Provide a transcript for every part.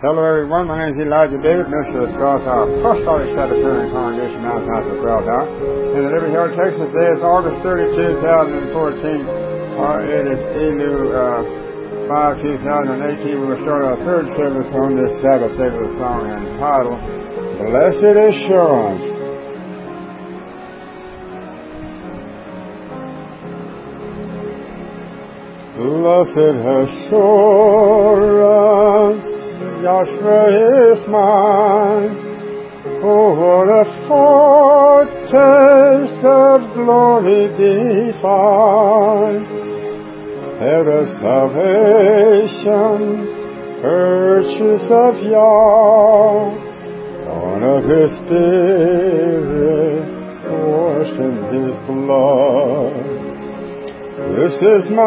Hello everyone, my name is Elijah David, minister of the 12th Hour Apostolic Sabbatarian Congregation, Mountain House of 12th Hour. In the Liberty Hill, Texas, today is August 30, 2014, or it is Elu 5, 2018. We will start our third service on this Sabbath day with a song entitled, Blessed Assurance. Blessed assurance, Joshua is mine. Oh, what a foretaste of glory divine. Head of salvation, purchase of Yah, born of His Spirit, washed in His blood. This is my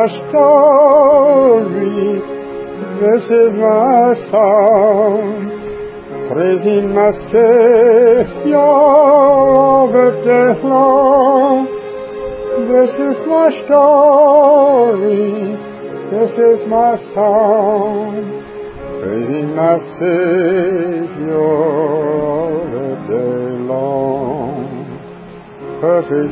story, this is my song, praising my Savior all the day long. This is my story, this is my song, praising my Savior all the day long. Perfect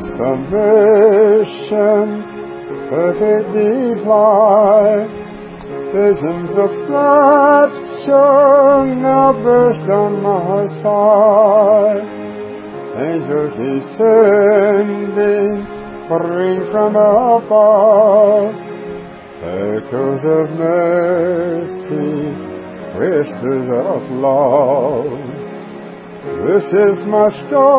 submission, perfect delight, visions of rapture now burst on my side. Angels descending, bring from above echoes of mercy, whispers of love. This is my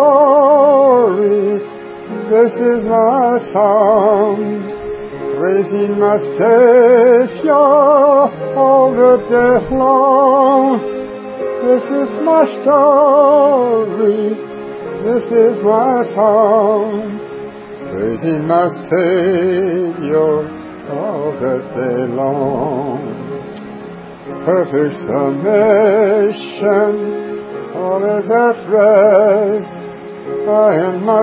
story, this is my song, praising my Savior all the day long. This is my story, this is my song, praising my Savior all the day long. Perfect submission, all is at rest. I and my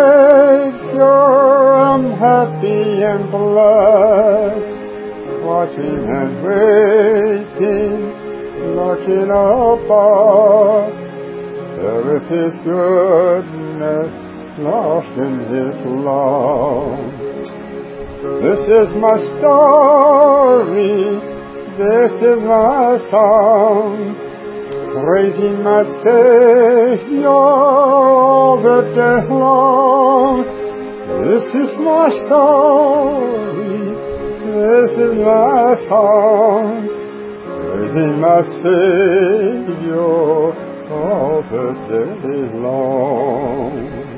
Savior am happy and blessed, watching and waiting, looking above, there with His goodness, lost in His love. This is my story, this is my song, praising my Savior all the day long. This is my story, this is my song, praising my Savior all the day long.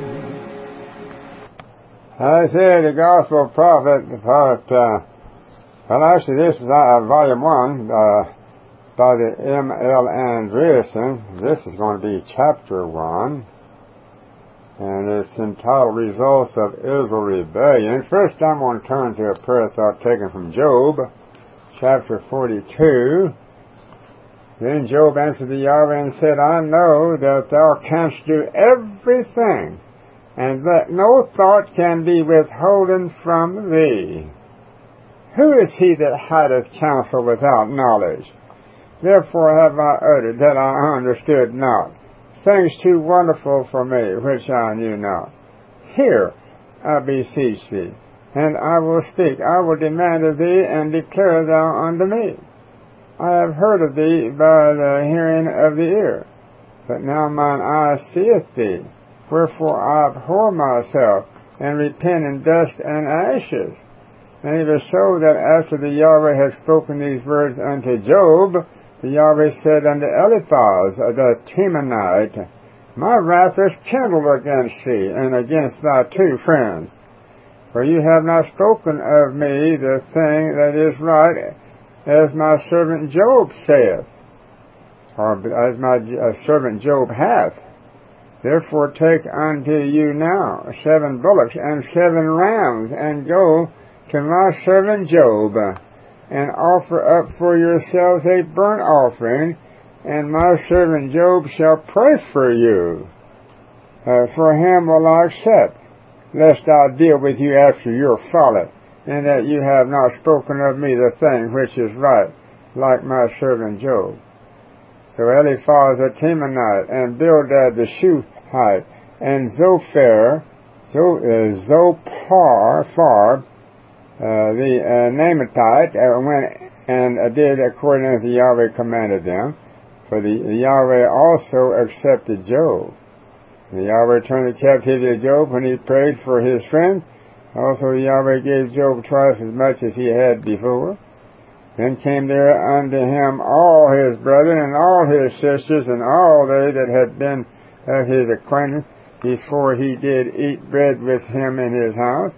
Isaiah the Gospel Prophet, actually this is volume 1, by the M.L. Andreasen. This is going to be chapter 1, and it's entitled Results of Israel Rebellion. First I'm going to turn to a prayer thought taken from Job, chapter 42. Then Job answered the Yahweh and said, I know that thou canst do everything, and that no thought can be withholden from thee. Who is he that hideth counsel without knowledge? Therefore have I uttered that I understood not, things too wonderful for me, which I knew not. Hear, I beseech thee, and I will speak. I will demand of thee, and declare thou unto me. I have heard of thee by the hearing of the ear, but now mine eye seeth thee. Wherefore I abhor myself, and repent in dust and ashes. And it was so that after the Yahweh had spoken these words unto Job, the Yahweh said unto Eliphaz the Temanite, My wrath is kindled against thee, and against thy 2 friends. For you have not spoken of me the thing that is right, as my servant Job saith, or as my servant Job hath. Therefore take unto you now 7 bullocks and 7 rams, and go to my servant Job, and offer up for yourselves a burnt offering, and my servant Job shall pray for you. For him will I accept, lest I deal with you after your folly, and that you have not spoken of me the thing which is right, like my servant Job. So Eliphaz the Temanite, and Bildad the Shuhite, and Zophar, the Namathite, went and did according as the Yahweh commanded them. For the Yahweh also accepted Job. The Yahweh turned the captivity of Job when he prayed for his friends. Also the Yahweh gave Job twice as much as he had before. Then came there unto him all his brethren and all his sisters and all they that had been of his acquaintance before he did eat bread with him in his house.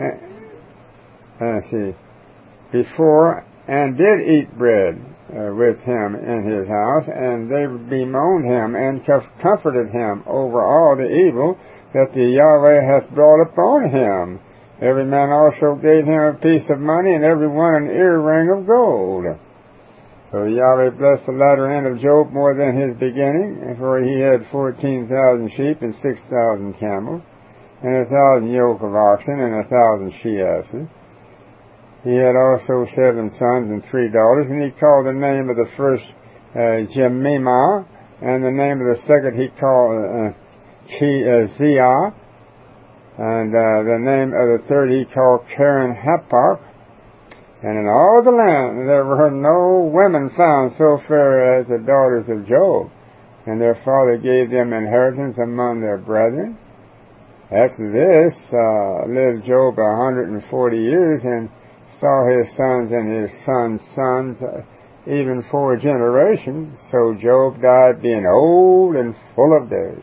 Before and did eat bread with him in his house, and they bemoaned him and comforted him over all the evil that the Yahweh hath brought upon him. Every man also gave him a piece of money, and every one an earring of gold. So Yahweh blessed the latter end of Job more than his beginning, for he had 14,000 sheep and 6,000 camels, and 1,000 yoke of oxen, and 1,000 she-asses. He had also 7 sons and 3 daughters, and he called the name of the first Jemimah, and the name of the second he called Ziah, and the name of the third he called Karen Hapach. And in all the land there were no women found so fair as the daughters of Job, and their father gave them inheritance among their brethren. After this lived Job 140 years, and saw his sons and his sons' sons, even 4 generations. So Job died being old and full of days.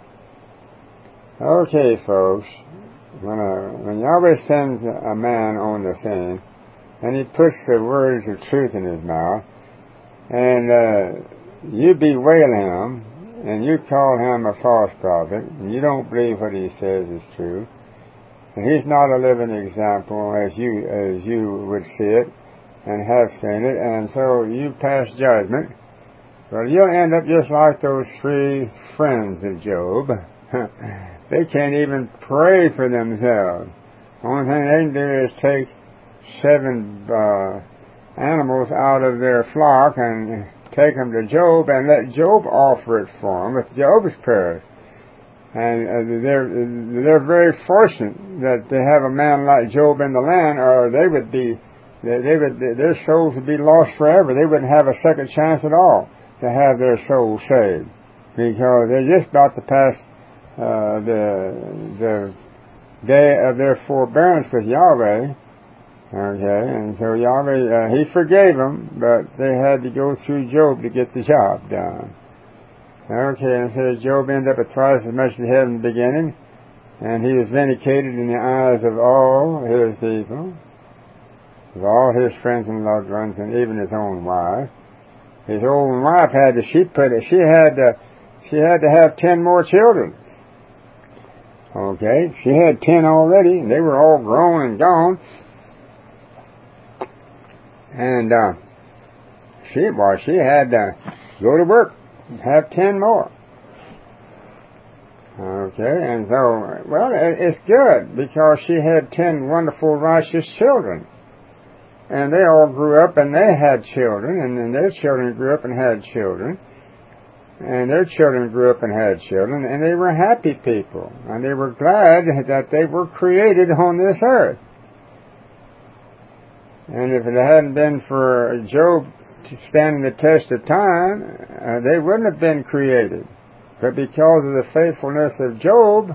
Okay, folks, when Yahweh sends a man on the scene, and he puts the words of truth in his mouth, and you bewail him, and you call him a false prophet, and you don't believe what he says is true, and he's not a living example as you would see it and have seen it, and so you pass judgment. Well, you'll end up just like those 3 friends of Job. They can't even pray for themselves. The only thing they can do is take 7 animals out of their flock and take them to Job and let Job offer it for them with Job's prayers. And they're very fortunate that they have a man like Job in the land, or their souls would be lost forever. They wouldn't have a second chance at all to have their souls saved, because they're just about to pass the day of their forbearance with Yahweh. Okay, and so Yahweh, he forgave them, but they had to go through Job to get the job done. Okay, and so Job ended up with twice as much as he had in the beginning, and he was vindicated in the eyes of all his people, of all his friends and loved ones, and even his own wife. His own wife she had to have 10 more children. Okay, she had 10 already, and they were all grown and gone. And she had to go to work and have 10 more. Okay, and so, well, it's good, because she had 10 wonderful, righteous children. And they all grew up and they had children, and then their children grew up and had children. And their children grew up and had children, and they were happy people. And they were glad that they were created on this earth. And if it hadn't been for Job standing the test of time, they wouldn't have been created. But because of the faithfulness of Job,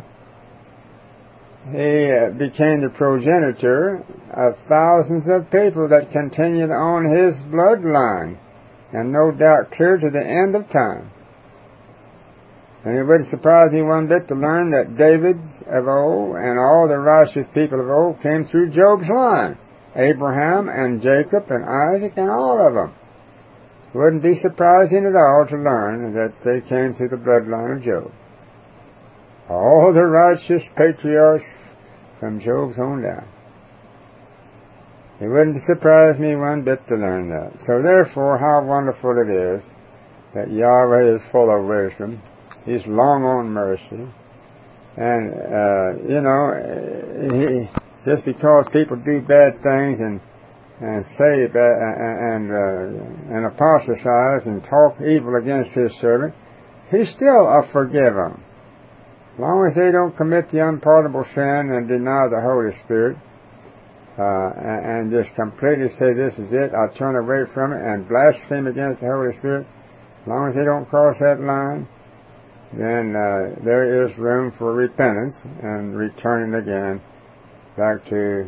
he became the progenitor of thousands of people that continued on his bloodline, and no doubt clear to the end of time. And it wouldn't surprise me one bit to learn that David of old and all the righteous people of old came through Job's line. Abraham and Jacob and Isaac and all of them. It wouldn't be surprising at all to learn that they came through the bloodline of Job. All the righteous patriarchs from Job's own down. It wouldn't surprise me one bit to learn that. So therefore, how wonderful it is that Yahweh is full of wisdom. He's long on mercy. And, just because people do bad things and say and apostatize and talk evil against his servant, he's still a forgiven. As long as they don't commit the unpardonable sin and deny the Holy Spirit, and just completely say, this is it, I turn away from it, and blaspheme against the Holy Spirit, as long as they don't cross that line, then there is room for repentance and returning again back to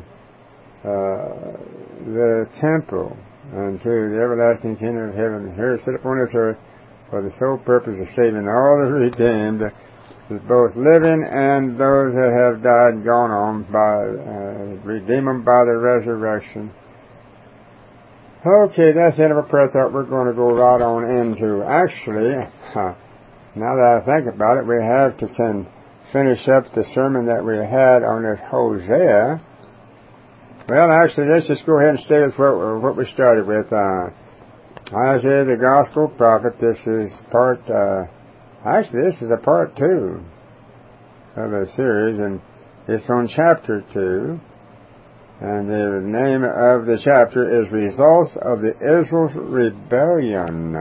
the temple and to the everlasting kingdom of heaven, here set upon this earth for the sole purpose of saving all the redeemed, both living and those that have died and gone on, by redeem them by the resurrection. Okay, that's the end of our prayer thought. We're going to go right on into, actually, now that I think about it, we have to finish up the sermon that we had on this Hosea. Well, actually, let's just go ahead and stay with what we started with. Isaiah the Gospel Prophet. This is this is a part 2 of a series, and it's on chapter 2. And the name of the chapter is Results of the Israel's Rebellion.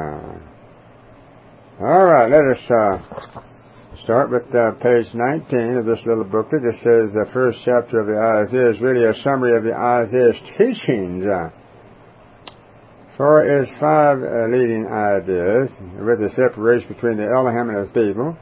All right, let us start with page 19 of this little booklet. It says the first chapter of the Isaiah is really a summary of the Isaiah's teachings. For its 5 leading ideas, with the separation between the Elohim and his people,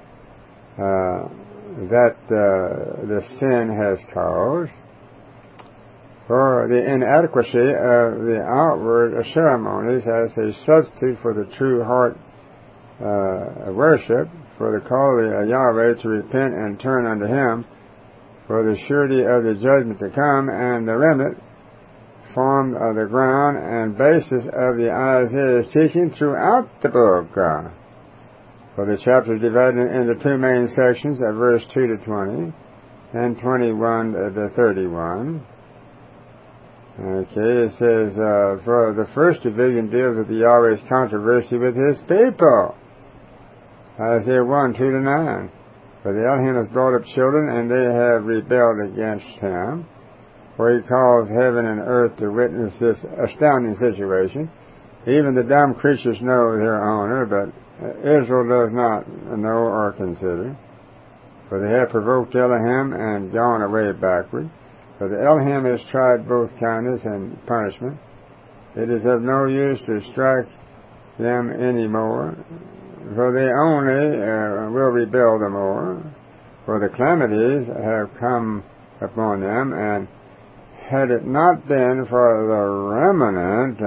that the sin has caused, for the inadequacy of the outward ceremonies as a substitute for the true heart worship, for the call of Yahweh to repent and turn unto him, for the surety of the judgment to come, and the remnant form of the ground and basis of the Isaiah's teaching throughout the book. For the chapter is divided into 2 main sections of verse 2 to 20 and 21 to 31. Okay, it says, for the first division deals with the Yahweh's controversy with his people. Isaiah 1, 2 to 9. For the Elohim has brought up children, and they have rebelled against him. For he calls heaven and earth to witness this astounding situation. Even the dumb creatures know their owner, but Israel does not know or consider. For they have provoked Elohim and gone away backward. For the Elohim has tried both kindness and punishment. It is of no use to strike them any more, for they only will rebel the more. For the calamities have come upon them, and had it not been for the remnant,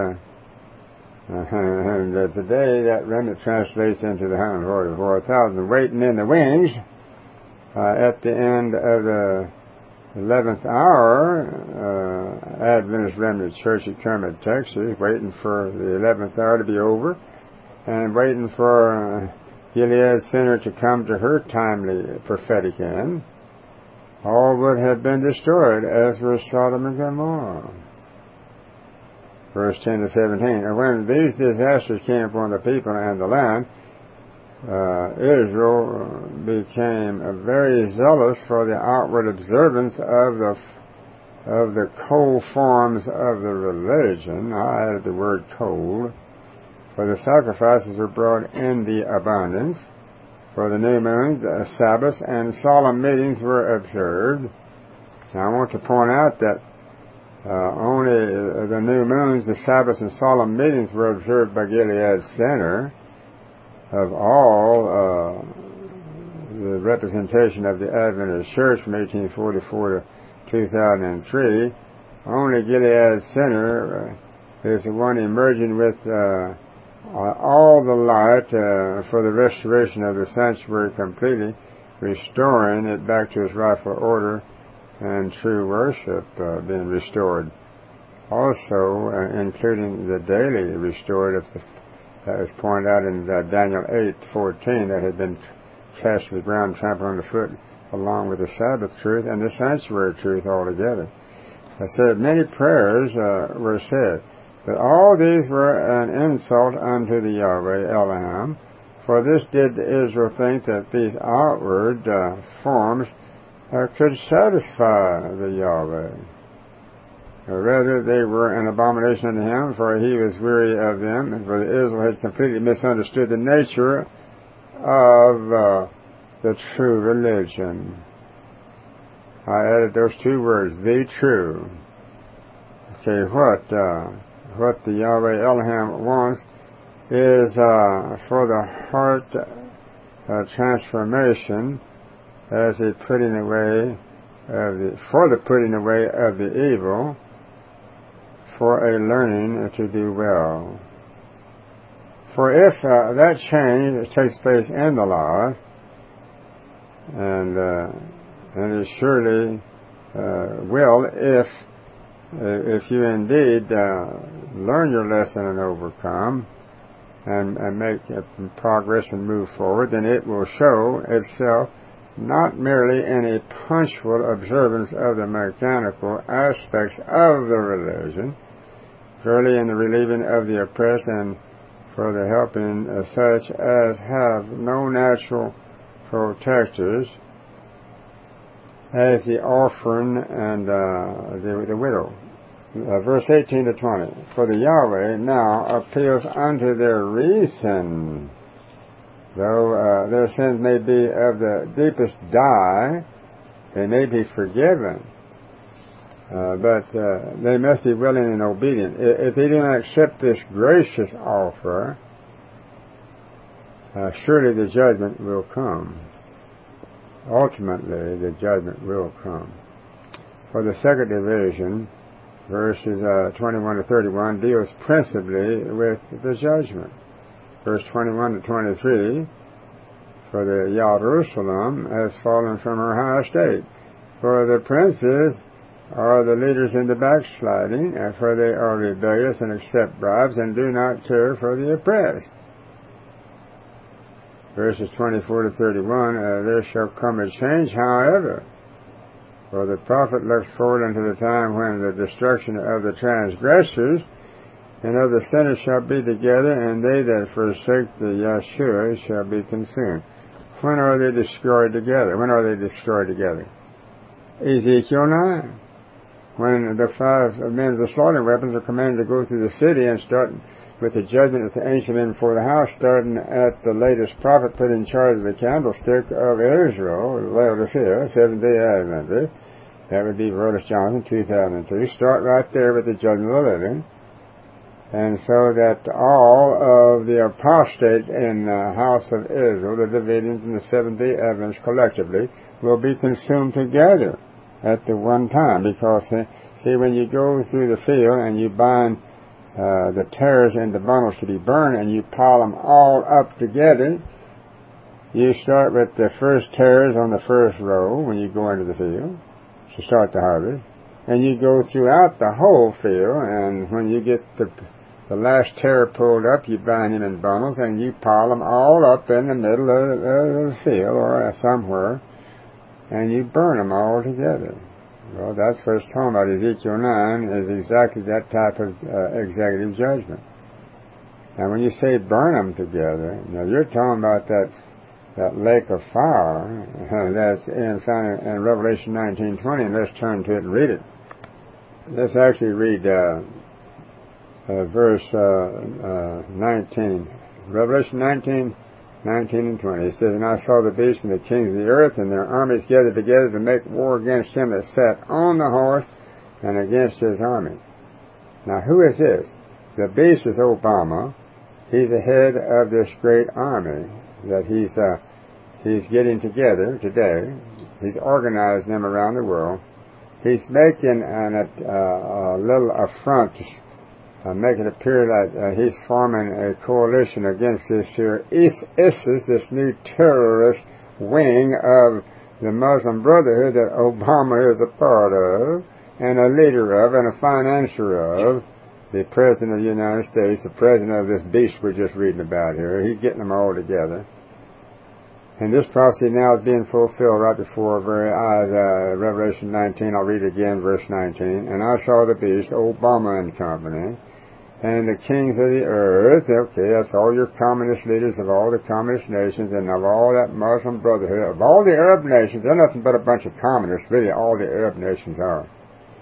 and today that remnant translates into the 144,000 waiting in the wings at the end of the 11th hour, Adventist Remnant Church at Kermit, Texas, waiting for the 11th hour to be over, and waiting for Gilead's sinner to come to her timely prophetic end. All would have been destroyed, as were Sodom and Gomorrah. Verse 10 to 17. And when these disasters came upon the people and the land, Israel became very zealous for the outward observance of the cold forms of the religion. I added the word cold. For the sacrifices were brought in the abundance. For the new moons, Sabbaths, and solemn meetings were observed. Now I want to point out that only the new moons, the Sabbaths, and solemn meetings were observed by Gilead's center. Of all the representation of the Adventist Church from 1844 to 2003, only Gilead's center is the one emerging with all the light for the restoration of the sanctuary completely, restoring it back to its rightful order and true worship being restored. Also, including the daily restored, that was pointed out in Daniel 8:14, that had been cast to the ground, trampled underfoot, along with the Sabbath truth and the sanctuary truth altogether. I said many prayers were said, but all these were an insult unto the Yahweh Elohim, for this did Israel think that these outward forms could satisfy the Yahweh. Rather, they were an abomination unto him, for he was weary of them, and for Israel had completely misunderstood the nature of the true religion. I added those two words, the true. Okay, what the Yahweh Elohim wants is for the heart transformation as a putting away for the putting away of the evil, for a learning to do well. For if that change takes place in the life, and it surely will if you indeed learn your lesson and overcome and make progress and move forward, then it will show itself not merely in a punctual observance of the mechanical aspects of the religion, surely in the relieving of the oppressed and for the helping such as have no natural protectors, as the orphan and the widow. Verse 18 to 20. For the Yahweh now appeals unto their reason. Though their sins may be of the deepest dye, they may be forgiven. But they must be willing and obedient. If they do not accept this gracious offer, surely the judgment will come. Ultimately, the judgment will come. For the second division, verses 21 to 31, deals principally with the judgment. Verse 21 to 23, for the Jerusalem has fallen from her high estate. For the princes are the leaders in the backsliding, and for they are rebellious and accept bribes and do not care for the oppressed. Verses 24 to 31, there shall come a change, however, for the prophet looks forward unto the time when the destruction of the transgressors and of the sinners shall be together, and they that forsake the Yeshua shall be consumed. When are they destroyed together? When are they destroyed together? Ezekiel 9. When the 5 men with the slaughtering weapons are commanded to go through the city and start with the judgment of the ancient men before the house, starting at the latest prophet put in charge of the candlestick of Israel, Laodicea, Seventh-day Adventist. That would be Rhodes Johnson, 2002. Start right there with the judgment of the living. And so that all of the apostate in the house of Israel, the Davidians and the Seventh-day Adventists collectively, will be consumed together at the one time. Because, see, when you go through the field and you bind the tares into bundles to be burned and you pile them all up together, you start with the first tares on the first row when you go into the field to start the harvest. And you go throughout the whole field, and when you get the last tare pulled up, you bind them in bundles, and you pile them all up in the middle of the field or somewhere, and you burn them all together. Well, that's what it's talking about. Ezekiel 9 is exactly that type of executive judgment. Now, when you say burn them together, now you're talking about that lake of fire that's found in Revelation 19:20, and let's turn to it and read it. Let's actually read verse 19. Revelation 19 and 20. It says, And I saw the beast and the kings of the earth and their armies gathered together to make war against him that sat on the horse and against his army. Now, who is this? The beast is Obama. He's the head of this great army that he's getting together today. He's organizing them around the world. He's making a little affront, make it appear that he's forming a coalition against this here ISIS, this new terrorist wing of the Muslim Brotherhood that Obama is a part of, and a leader of, and a financier of, the President of the United States, the President of this beast we're just reading about here. He's getting them all together. And this prophecy now is being fulfilled right before our very eyes. Revelation 19, I'll read it again, verse 19. And I saw the beast, Obama and company, and the kings of the earth. Okay, that's all your communist leaders of all the communist nations and of all that Muslim Brotherhood, of all the Arab nations. They're nothing but a bunch of communists, really, all the Arab nations are.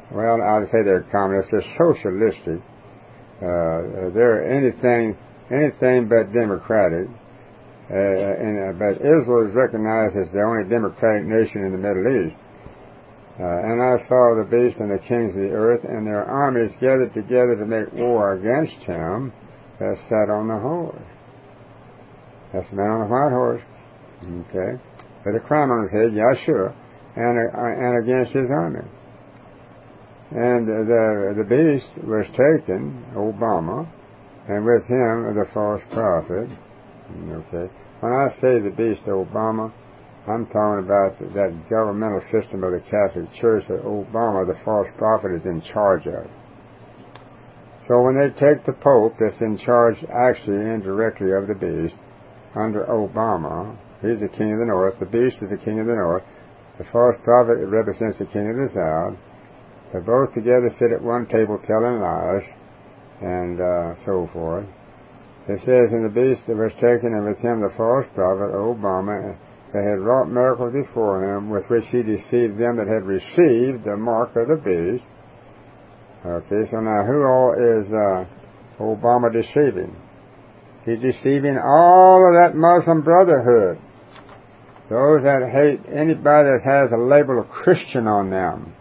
well, I'd say they're communists. They're socialistic. They're anything but democratic. But Israel is recognized as the only democratic nation in the Middle East. And I saw the beast and the kings of the earth and their armies gathered together to make war against him that sat on the horse. That's the man on the white horse. Okay? With a crown on his head, Yahshua, and against his army. And the beast was taken, Obama, and with him the false prophet. Okay. When I say the beast, Obama, I'm talking about that governmental system of the Catholic Church that Obama, the false prophet, is in charge of. So when they take the Pope that's in charge actually indirectly of the beast, under Obama, he's the king of the north, the beast is the king of the north, the false prophet represents the king of the south. They both together sit at one table telling lies, and so forth. It says, and the beast that was taken, and with him the false prophet, Obama, that had wrought miracles before him, with which he deceived them that had received the mark of the beast. Okay, so now who all is Obama deceiving? He's deceiving all of that Muslim Brotherhood. Those that hate anybody that has a label of Christian on them.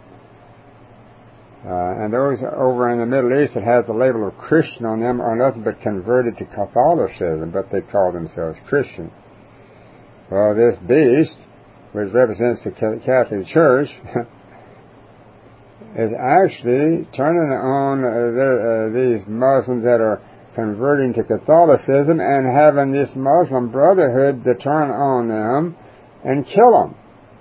And those over in the Middle East that has the label of Christian on them are nothing but converted to Catholicism, but they call themselves Christian. Well, this beast, which represents the Catholic Church, is actually turning on these Muslims that are converting to Catholicism and having this Muslim Brotherhood to turn on them and kill them.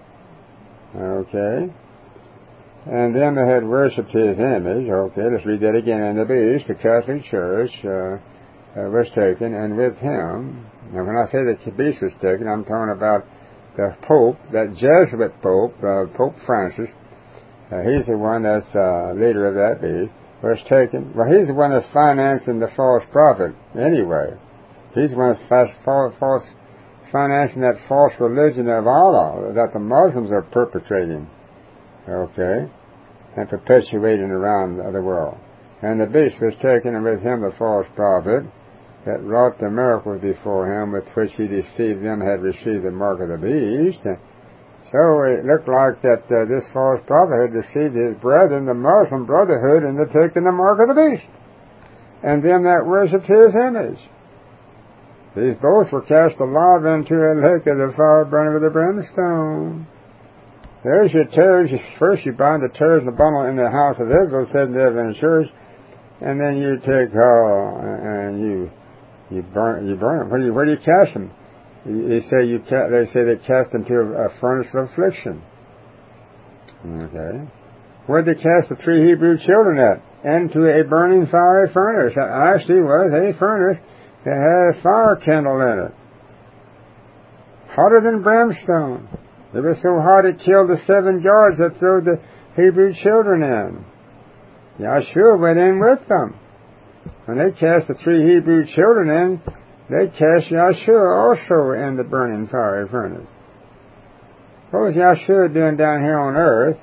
Okay? And them that had worshipped his image, okay, let's read that again. And the beast, the Catholic Church, was taken, and with him, now when I say the beast was taken, I'm talking about the Pope, that Jesuit Pope, Pope Francis. He's the one that's leader of that beast, was taken. Well, he's the one that's financing the false prophet anyway. He's the one that's financing that false religion of Allah that the Muslims are perpetrating. Okay? And perpetuating around the world. And the beast was taken, and with him the false prophet that wrought the miracles before him, with which he deceived them had received the mark of the beast. So it looked like that this false prophet had deceived his brethren, the Muslim Brotherhood, into taking the mark of the beast, and them that worshipped his image. These both were cast alive into a lake of the fire burning with a brimstone. There's your tares. First you bind the tares in the bundle in the house of Israel, said in the Adventist Church, and then you take and you burn them. Where do you cast them? They say they cast them to a furnace of affliction. Okay. Where did they cast the 3 Hebrew children at? Into a burning fiery furnace. That actually was a furnace that had a fire kindled in it, hotter than brimstone. It was so hot it killed the 7 guards that threw the Hebrew children in. Yahshua went in with them. When they cast the 3 Hebrew children in, they cast Yahshua also in the burning fiery furnace. What was Yahshua doing down here on earth?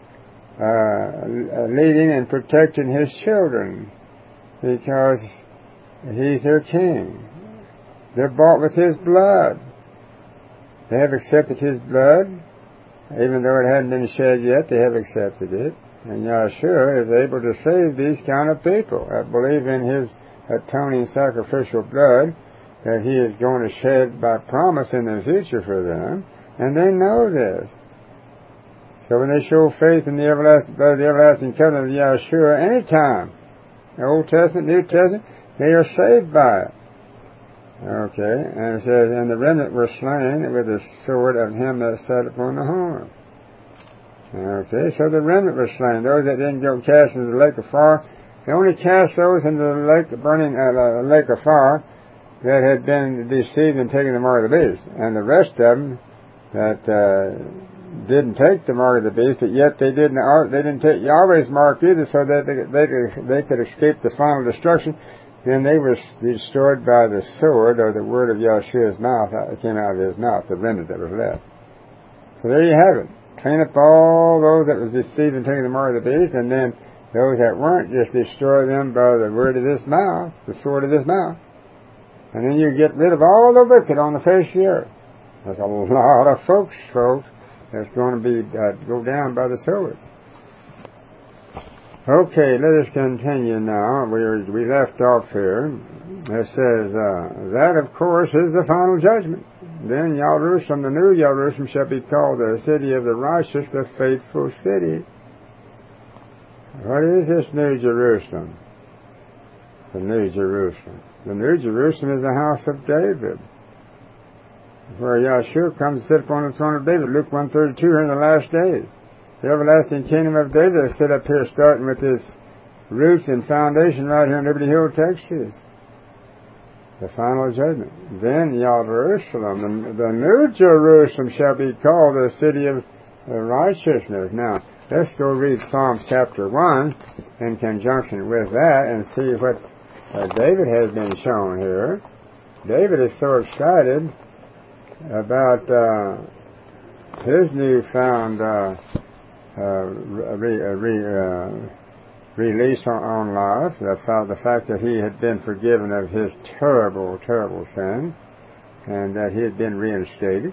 Leading and protecting his children, because he's their king. They're bought with his blood. They have accepted his blood, even though it hadn't been shed yet. They have accepted it, and Yahshua is able to save these kind of people that believe in his atoning sacrificial blood that he is going to shed by promise in the future for them, and they know this. So when they show faith in the everlasting blood of the everlasting covenant of Yahshua, anytime, the Old Testament, New Testament, they are saved by it. Okay, and it says, and the remnant were slain with the sword of him that sat upon the horn. Okay, so the remnant was slain. Those that didn't go cast into the lake of fire, they only cast those into the lake, burning lake of fire that had been deceived and taken the mark of the beast. And the rest of them that didn't take the mark of the beast, but yet they didn't take Yahweh's mark either, so that they could escape the final destruction. Then they were destroyed by the sword, or the word of Yahshua's mouth that came out of his mouth, the remnant that was left. So there you have it. train up all those that was deceived and taking the mark of the beast, and then those that weren't, just destroy them by the word of this mouth, the sword of this mouth. And then you get rid of all the wicked on the face of the earth. There's a lot of folks, that's going to be go down by the sword. Okay, let us continue now. We left off here. It says, that of course is the final judgment. Then Jerusalem, the new Jerusalem, shall be called the city of the righteous, the faithful city. What is this New Jerusalem? The New Jerusalem. The New Jerusalem is the house of David, where Yahshua comes to sit upon the throne of David. Luke 1:32, here in the last days. The everlasting kingdom of David is set up here, starting with its roots and foundation right here in Liberty Hill, Texas. The final judgment. Then Jerusalem, the New Jerusalem, shall be called the city of righteousness. Now, let's go read Psalms chapter 1 in conjunction with that and see what David has been shown here. David is so excited about his newfound release on life, the fact that he had been forgiven of his terrible, terrible sin, and that he had been reinstated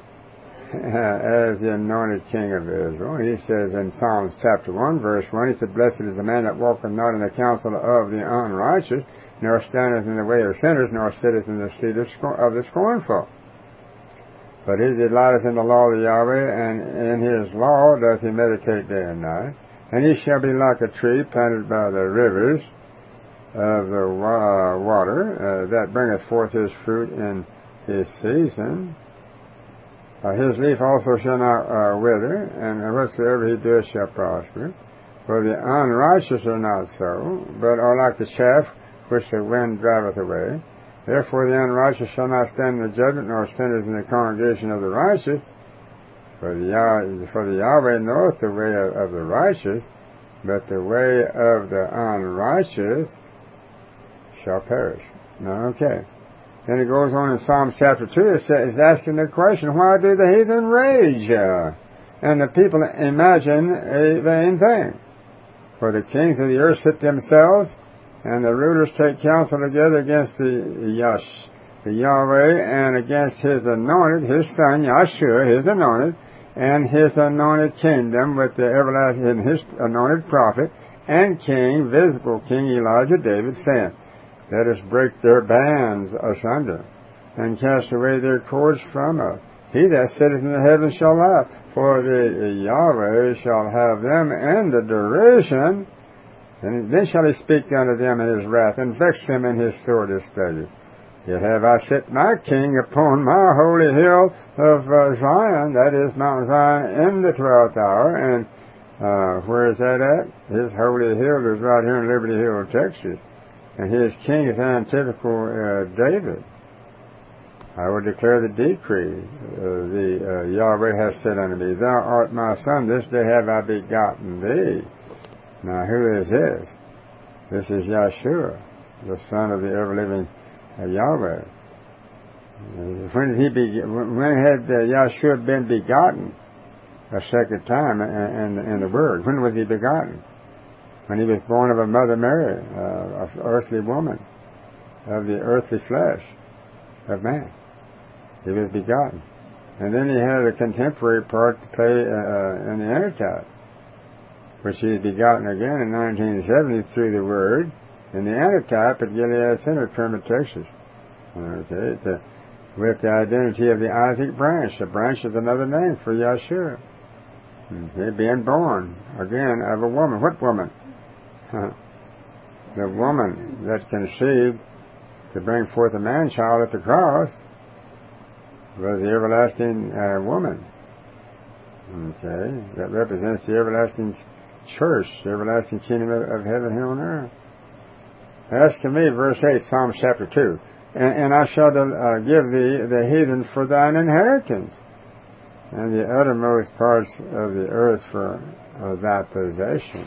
as the anointed king of Israel. He says in Psalms chapter 1, verse 1, he said, Blessed is the man that walketh not in the counsel of the unrighteous, nor standeth in the way of sinners, nor sitteth in the seat of the scornful. But he delighteth in the law of the Yahweh, and in his law doth he meditate day and night. And he shall be like a tree planted by the rivers of the water, that bringeth forth his fruit in his season. His leaf also shall not wither, and whatsoever he doeth shall prosper. For the unrighteous are not so, but are like the chaff which the wind driveth away. Therefore the unrighteous shall not stand in the judgment, nor sinners in the congregation of the righteous. For the Yahweh knoweth the way of the righteous, but the way of the unrighteous shall perish. Now, okay. Then it goes on in Psalms chapter 2, it's asking the question, why do the heathen rage? And the people imagine a vain thing. For the kings of the earth sit themselves, and the rulers take counsel together against the Yahweh, and against his anointed, his son, Yahshua, his anointed, and his anointed kingdom with the everlasting, his anointed prophet, and king, visible king Elijah David, saying, Let us break their bands asunder, and cast away their cords from us. He that sitteth in the heavens shall laugh, for the Yahweh shall have them in the derision, and then shall he speak unto them in his wrath, and vex them in his sore displeasure. Yet have I set my king upon my holy hill of Zion, that is Mount Zion, in the 12th hour. And where is that at? His holy hill is right here in Liberty Hill, Texas. And his king is antithetical David. I will declare the decree. The Yahweh has said unto me, Thou art my son, this day have I begotten thee. Now who is this? This is Yahshua, the son of the ever-living Yahweh. When had Yahshua been begotten a second time in the Word? When was he begotten? When he was born of a Mother Mary, an earthly woman, of the earthly flesh of man. He was begotten. And then he had a contemporary part to play in the Antitype, which he had begotten again in 1970 through the Word, in the Antitype at Gilead Center, Kermit, Texas. Okay, with the identity of the Isaac branch. The branch is another name for Yahshua. Okay, being born again of a woman. What woman? The woman that conceived to bring forth a man-child at the cross was the everlasting woman. Okay, that represents the everlasting church, the everlasting kingdom of heaven here on earth. As to me, verse 8, Psalms chapter 2, and I shall give thee the heathen for thine inheritance, and the uttermost parts of the earth for thy possession.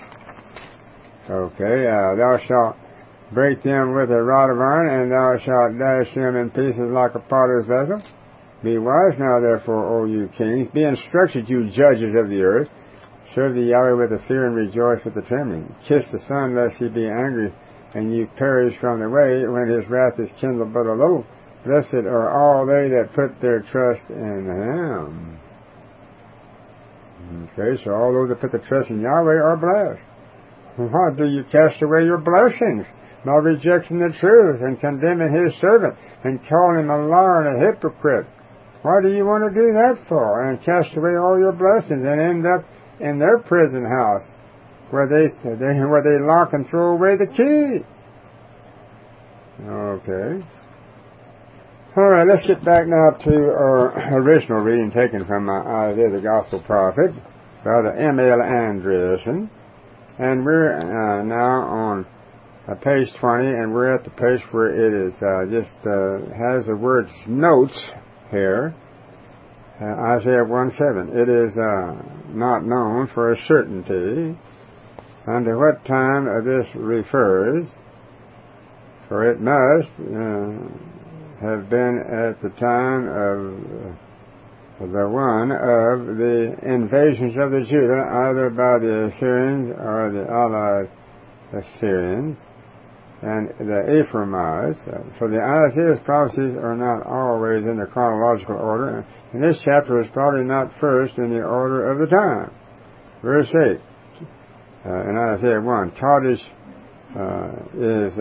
Okay, thou shalt break them with a rod of iron, and thou shalt dash them in pieces like a potter's vessel. Be wise now, therefore, O you kings. Be instructed, you judges of the earth. Serve the Yahweh with the fear and rejoice with the trembling. Kiss the Son, lest he be angry, and you perish from the way when his wrath is kindled but a little. Blessed are all they that put their trust in him. Okay, so all those that put the trust in Yahweh are blessed. Why do you cast away your blessings by rejecting the truth and condemning his servant and calling him a liar and a hypocrite? Why do you want to do that for? And cast away all your blessings and end up in their prison house where they lock and throw away the key. Okay. Alright, let's get back now to our original reading taken from Isaiah the Gospel Prophet, Brother M.L. Andreasen. And we're now on page 20, and we're at the page where it is has the words notes here. Isaiah 1:7. It is not known for a certainty unto what time this refers, for it must have been at the time of the invasions of the Judah, either by the Assyrians or the allied Assyrians and the Ephraimites. For the Isaiah's prophecies are not always in the chronological order, and this chapter is probably not first in the order of the time. Verse 8 in Isaiah 1, Kaddish is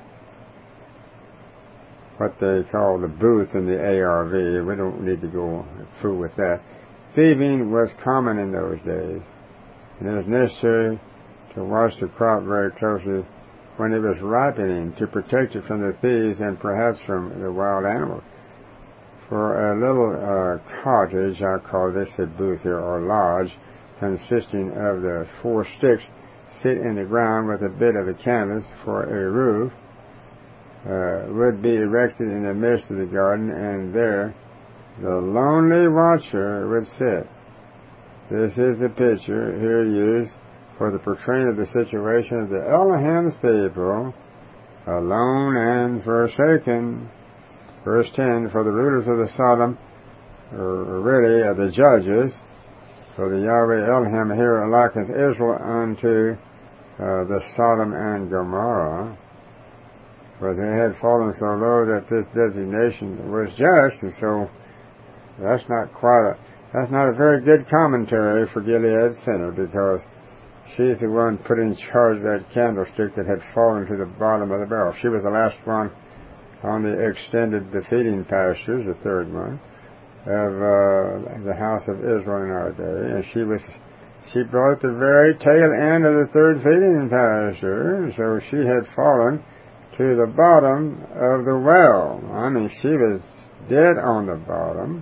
what they call the booth in the ARV. We don't need to go through with that. Thieving was common in those days, and it was necessary to watch the crop very closely when it was ripening to protect it from the thieves and perhaps from the wild animals. For a little cottage, I call this a booth here, or lodge, consisting of the 4 sticks set in the ground with a bit of a canvas for a roof, would be erected in the midst of the garden, and there the lonely watcher would sit. This is the picture here used for the portraying of the situation of the Elohim's people, alone and forsaken. Verse 10, for the rulers of the Sodom, or really the judges, for the Yahweh Elohim here likens Israel unto the Sodom and Gomorrah, for they had fallen so low that this designation was just, and so that's not a very good commentary for Gilead's sinner, because she's the one put in charge of that candlestick that had fallen to the bottom of the barrel. She was the last one on the extended feeding pastures, the third one, of the house of Israel in our day, and she brought the very tail end of the third feeding pasture, so she had fallen to the bottom of the well. I mean, she was dead on the bottom.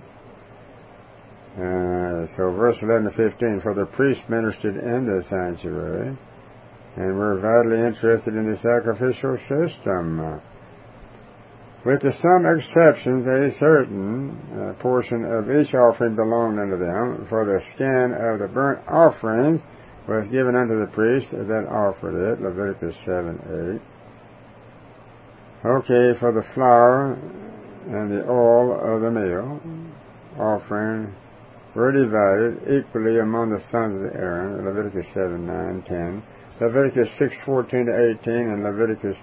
So verse 11 to 15, for the priests ministered in the sanctuary and were vitally interested in the sacrificial system. With some exceptions, a certain portion of each offering belonged unto them, for the skin of the burnt offerings was given unto the priest that offered it, Leviticus 7:8. Okay, for the flour and the oil of the meal offering were divided equally among the sons of Aaron, Leviticus 7:9-10, Leviticus 6:14-18, and Leviticus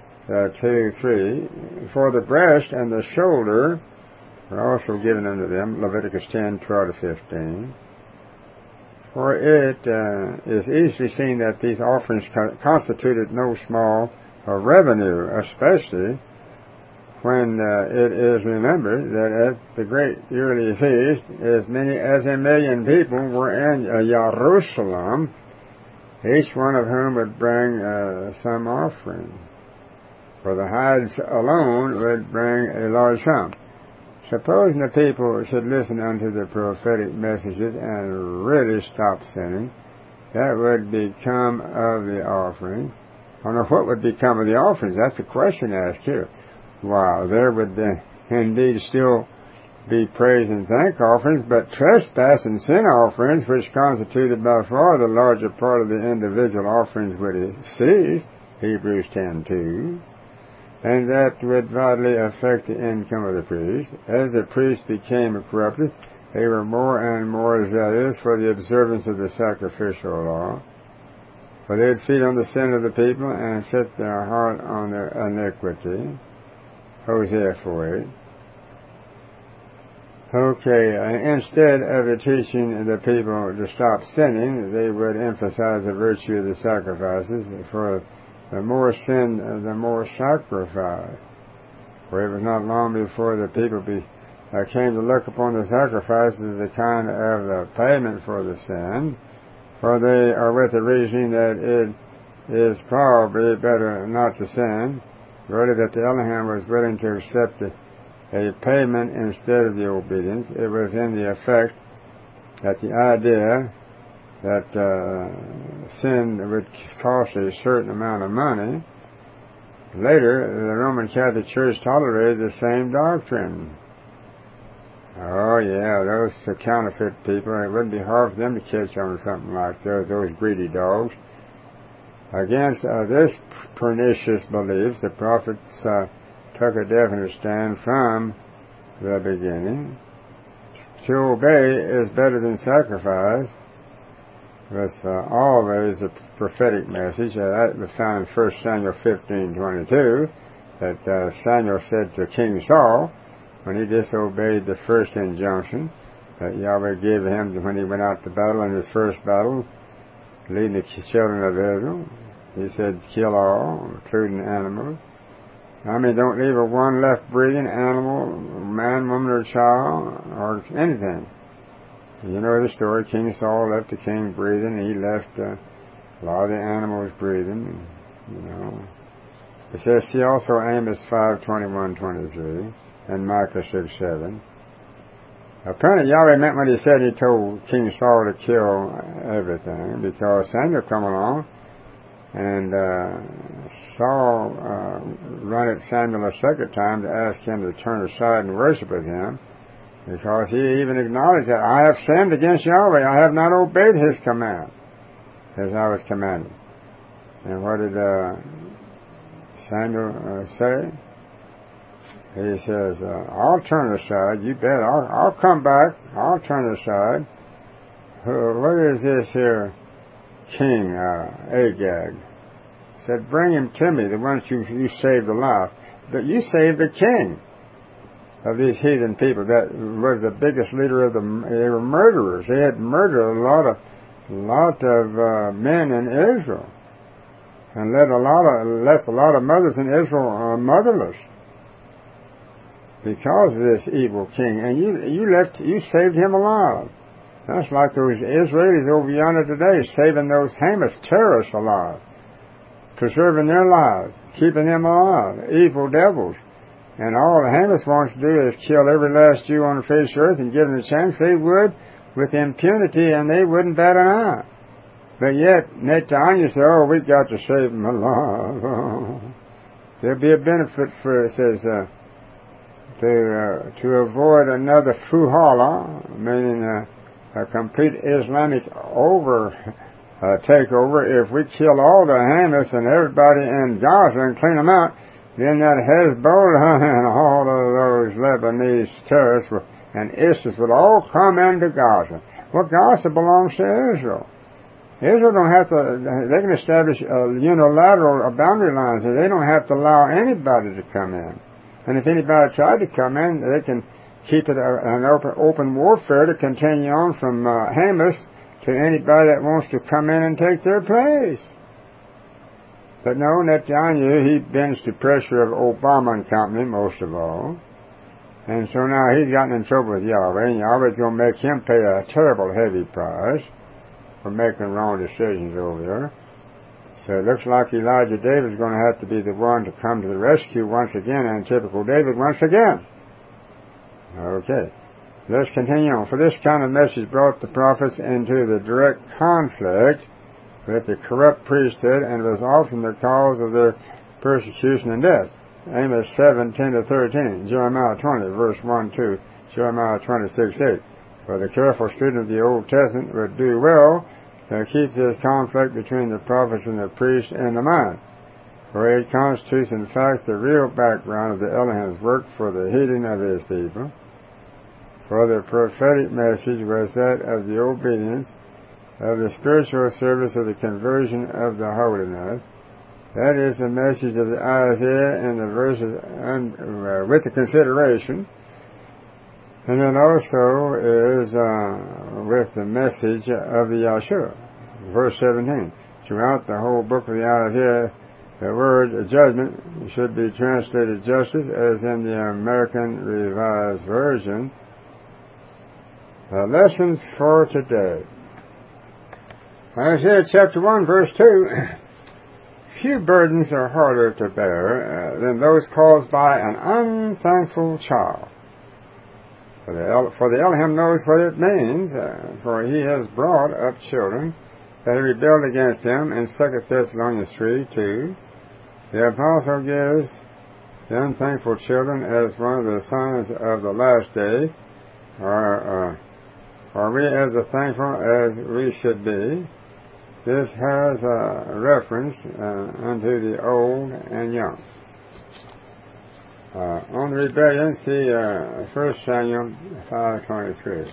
2:3. For the breast and the shoulder were also given unto them, Leviticus 10:12-15. For it is easily seen that these offerings constituted no small revenue, especially when it is remembered that at the great yearly feast, as many as 1 million people were in Jerusalem, each one of whom would bring some offering. For the hides alone would bring a large sum. Supposing the people should listen unto the prophetic messages and really stop sinning, that would become of the offering. I don't know what would become of the offerings. That's the question asked here. Wow, there would indeed still be praise and thank offerings, but trespass and sin offerings, which constituted by far the larger part of the individual offerings, would cease. Hebrews 10:2. and that would vitally affect the income of the priest. As the priests became corrupted, they were more and more zealous for the observance of the sacrificial law, for they would feed on the sin of the people and set their heart on their iniquity. Hosea 4:8. Okay, instead of teaching the people to stop sinning, they would emphasize the virtue of the sacrifices. For the more sin, the more sacrifice. For it was not long before the people came to look upon the sacrifices as a kind of the payment for the sin, for they are with the reasoning that it is probably better not to sin, rather that the Elohim was willing to accept a payment instead of the obedience. It was in the effect that the idea that sin would cost a certain amount of money. Later, the Roman Catholic Church tolerated the same doctrine. Oh yeah, those counterfeit people, it wouldn't be hard for them to catch on something like those greedy dogs. Against this pernicious belief, the prophets took a definite stand from the beginning. To obey is better than sacrifice. That's always a prophetic message. That was found in 1 Samuel 15:22, that Samuel said to King Saul, when he disobeyed the first injunction that Yahweh gave him when he went out to battle in his first battle, leading the children of Israel. He said, kill all, including animals. I mean, don't leave a one left breathing animal, man, woman, or child, or anything. You know the story. King Saul left the king breathing. He left a lot of the animals breathing. You know. It says, see also Amos 5:21-23 and Micah 6:7. Apparently Yahweh meant what he said. He told King Saul to kill everything, because Samuel come along and Saul run at Samuel a second time to ask him to turn aside and worship with him, because he even acknowledged that I have sinned against Yahweh. I have not obeyed his command as I was commanded. And what did Samuel say? He says, I'll turn aside. You bet. I'll come back. I'll turn aside. What is this here king, Agag? He said, bring him to me, the ones you saved alive. But you saved the king of these heathen people that was the biggest leader of them. They were murderers. They had murdered a lot of men in Israel, and left a lot of mothers in Israel motherless because of this evil king. And you saved him alive. That's like those Israelis over yonder today, saving those Hamas terrorists alive, preserving their lives, keeping them alive, evil devils. And all the Hamas wants to do is kill every last Jew on the face of the earth, and give them a chance they would with impunity, and they wouldn't bat an eye. But yet, Netanyahu said, oh, we've got to save them alive. There'll be a benefit for, it says, to avoid another Fuhala, meaning a complete Islamic takeover. If we kill all the Hamas and everybody in Gaza and clean them out, then that Hezbollah and all of those Lebanese terrorists and ISIS would all come into Gaza. Well, Gaza belongs to Israel. Israel don't have to, they can establish unilateral boundary lines. They don't have to allow anybody to come in. And if anybody tried to come in, they can keep it an open warfare to continue on from Hamas to anybody that wants to come in and take their place. But no, Netanyahu, he bends to pressure of Obama and company, most of all. And so now he's gotten in trouble with Yahweh, and Yahweh's going to make him pay a terrible heavy price for making wrong decisions over there. So it looks like Elijah David's going to have to be the one to come to the rescue once again, and typical David once again. Okay, let's continue on. For this kind of message brought the prophets into the direct conflict with the corrupt priesthood, and was often the cause of their persecution and death. Amos 7:10-13, Jeremiah 20, verse 1-2, Jeremiah 26:8. For the careful student of the Old Testament would do well to keep this conflict between the prophets and the priests in the mind. for it constitutes in fact the real background of the Elohim's work for the healing of his people. For the prophetic message was that of the obedience of the spiritual service of the conversion of the holiness. That is the message of the Isaiah in the verses with the consideration. And then also is with the message of the Yahshua, verse 17. Throughout the whole book of the Isaiah, the word judgment should be translated justice, as in the American Revised Version. Lessons for today. Isaiah chapter 1, verse 2. Few burdens are harder to bear than those caused by an unthankful child. For the Elohim knows what it means, for he has brought up children that have rebelled against him. In 2 Thessalonians 3:2, the apostle gives the unthankful children as one of the signs of the last day. Are we as thankful as we should be? This has a reference unto the old and young. On the rebellion, see 1 Samuel 5:23.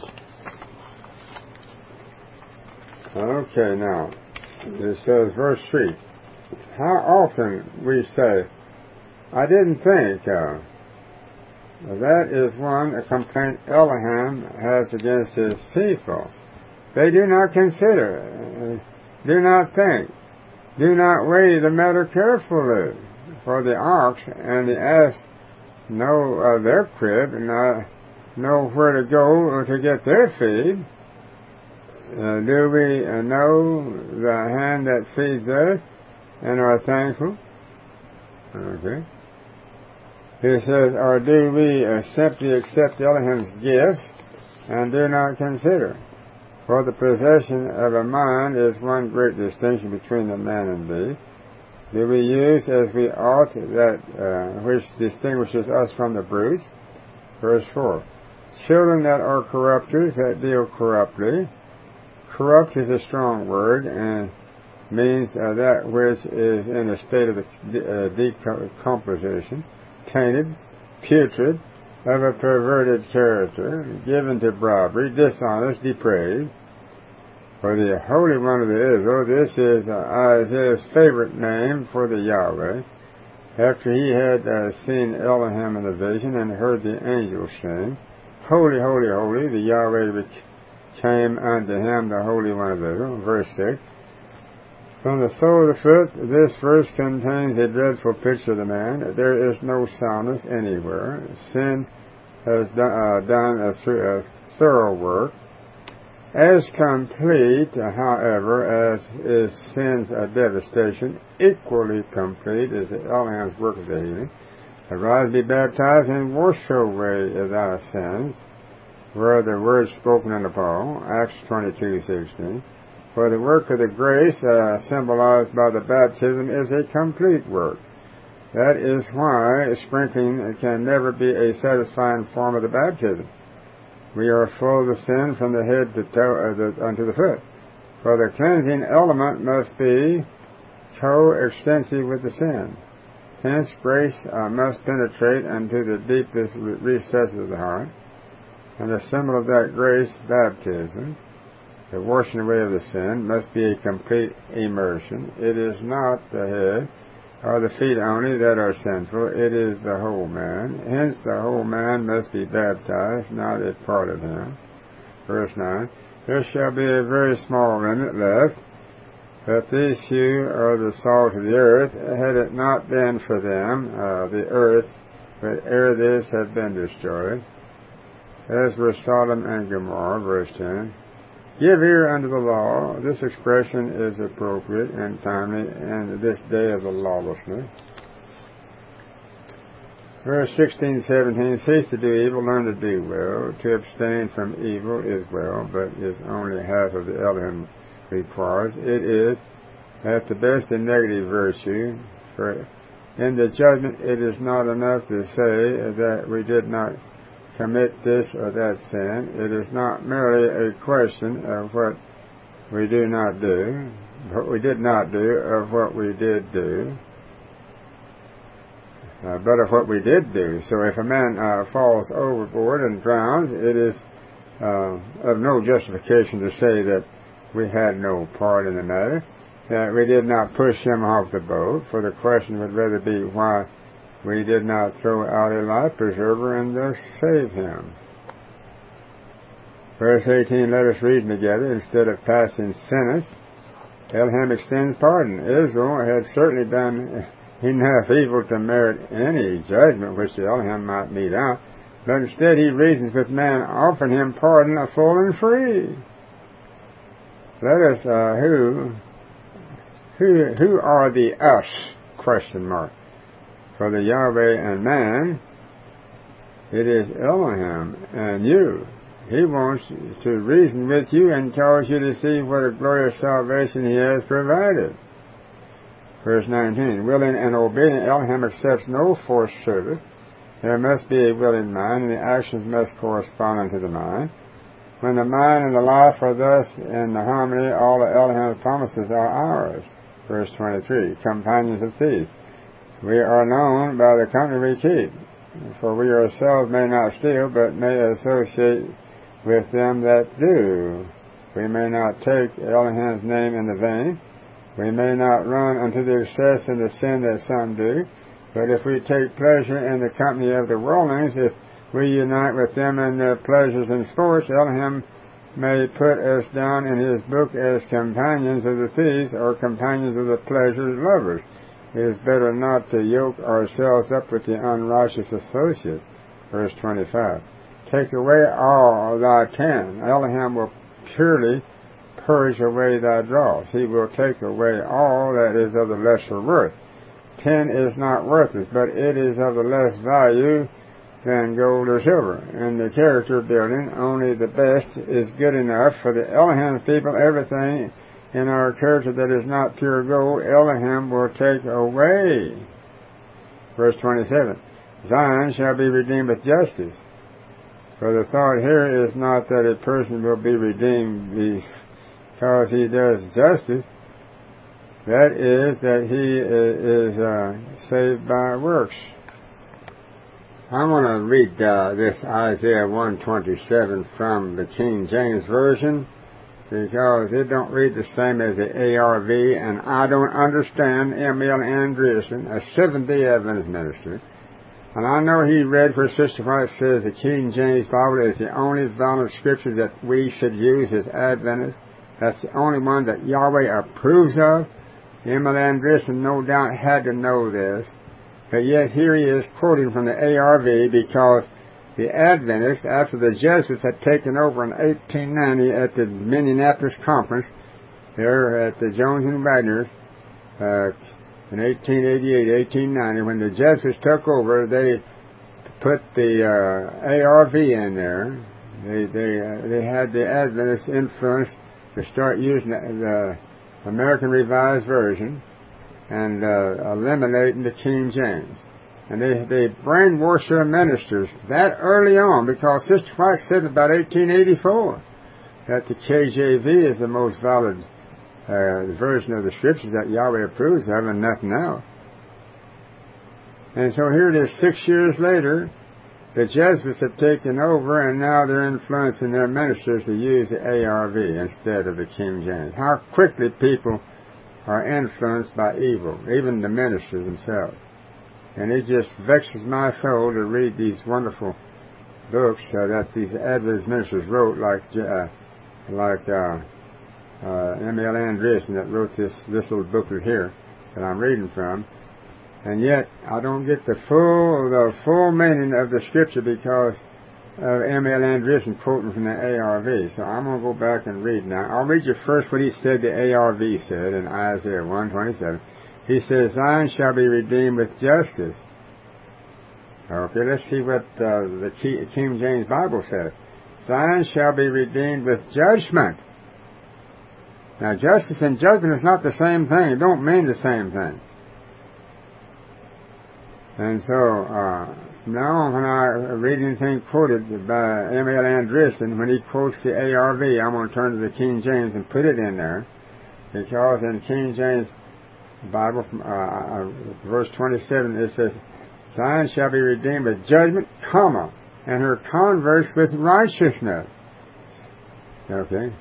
Okay, now, it says, verse 3. How often we say, I didn't think. That is one complaint Elohim has against his people. They do not consider, do not think, do not weigh the matter carefully. For the ox and the ass know their crib, and know where to go to get their feed. Do we know the hand that feeds us and are thankful? Okay. He says, or do we simply accept Elohim's gifts and do not consider? For the possession of a mind is one great distinction between the man and beast. Do we use as we ought that which distinguishes us from the brutes? Verse 4. Children that are corrupters, that deal corruptly. Corrupt is a strong word and means that which is in a state of decomposition, tainted, putrid, of a perverted character, given to robbery, dishonest, depraved. For the Holy One of the Israel, this is Isaiah's favorite name for the Yahweh. After he had seen Elohim in the vision and heard the angels sing, Holy, holy, holy, the Yahweh came unto him, the Holy One of Israel. Verse 6. From the sole of the foot, this verse contains a dreadful picture of the man. There is no soundness anywhere. Sin has done a thorough work. As complete, however, as is sin's devastation, equally complete is the Elohim's work of the healing. Arise, be baptized, and wash away thy sins, were the words spoken unto Paul, Acts 22:16. For the work of the grace symbolized by the baptism is a complete work. That is why sprinkling can never be a satisfying form of the baptism. We are full of the sin from the head to toe unto the foot. For the cleansing element must be co-extensive with the sin. Hence, grace must penetrate unto the deepest recesses of the heart. And the symbol of that grace, baptism, the washing away of the sin, must be a complete immersion. It is not the head or the feet only that are sinful. It is the whole man. Hence the whole man must be baptized, not a part of him. Verse 9. There shall be a very small remnant left, but these few are the salt of the earth. Had it not been for them, the earth, but ere this had been destroyed, as were Sodom and Gomorrah. Verse 10. Give ear unto the law. This expression is appropriate and timely in this day of the lawlessness. Verse 16, 17, cease to do evil, learn to do well. To abstain from evil is well, but is only half of the Elohim requires. It is, at the best, a negative virtue. For in the judgment it is not enough to say that we did not commit this or that sin. It is not merely a question of what we do not do, what we did not do, or what we did do. but of what we did do. So if a man falls overboard and drowns, it is of no justification to say that we had no part in the matter, that we did not push him off the boat, for the question would rather be why we did not throw out a life preserver and thus save him. Verse 18, let us reason together. Instead of passing sentence, Elohim extends pardon. Israel had certainly done enough evil to merit any judgment which the Elohim might mete out, but instead he reasons with man, offering him pardon full and free. Let us, who are the us? Question mark. For the Yahweh and man, it is Elohim and you. He wants to reason with you and cause you to see what a glorious salvation he has provided. Verse 19, willing and obedient, Elohim accepts no forced service. There must be a willing mind, and the actions must correspond unto the mind. When the mind and the life are thus in the harmony, all of Elohim's promises are ours. Verse 23, companions of thieves. We are known by the company we keep, for we ourselves may not steal, but may associate with them that do. We may not take Elohim's name in the vain. We may not run unto the excess and the sin that some do. But if we take pleasure in the company of the worldlings, if we unite with them in their pleasures and sports, Elohim may put us down in his book as companions of the thieves or companions of the pleasure lovers. It is better not to yoke ourselves up with the unrighteous associate. Verse 25. Take away all thy tin. Elohim will purely purge away thy dross. He will take away all that is of the lesser worth. Tin is not worthless, but it is of the less value than gold or silver. In the character building, only the best is good enough. For the Elohim's people, everything in our character that is not pure gold, Elohim will take away. Verse 27. Zion shall be redeemed with justice. For the thought here is not that a person will be redeemed because he does justice. That is, that he is saved by works. I want to read this Isaiah 127 from the King James Version, because it don't read the same as the ARV, and I don't understand M.L. Andreessen, a Seventh-day Adventist minister. And I know he read where Sister White says the King James Bible is the only valid scripture that we should use as Adventists. That's the only one that Yahweh approves of. M.L. Andreessen no doubt had to know this. But yet here he is quoting from the ARV, because the Adventists, after the Jesuits had taken over in 1890 at the Minneapolis Conference, there at the Jones and Wagner, in 1888, 1890, when the Jesuits took over, they put the ARV in there. They had the Adventist influence to start using the American Revised Version and eliminating the King James. And they brainwashed their ministers that early on, because Sister White said about 1884 that the KJV is the most valid version of the Scriptures that Yahweh approves of, and nothing else. And so here it is 6 years later, the Jesuits have taken over, and now they're influencing their ministers to use the ARV instead of the King James. How quickly people are influenced by evil, even the ministers themselves. And it just vexes my soul to read these wonderful books that these Adventist ministers wrote, like M.L. Andreessen, that wrote this little booklet here that I'm reading from. And yet I don't get the full meaning of the Scripture because of M.L. Andreessen quoting from the ARV. So I'm going to go back and read now. I'll read you first what he said the ARV said in Isaiah 127. He says, Zion shall be redeemed with justice. Okay, let's see what the King James Bible says. Zion shall be redeemed with judgment. Now, justice and judgment is not the same thing. It don't mean the same thing. And so, now when I read anything quoted by M.L. Andreessen, when he quotes the ARV, I'm going to turn to the King James and put it in there. Because in King James Bible, verse 27, it says, Zion shall be redeemed with judgment, comma, and her converts with righteousness. Okay.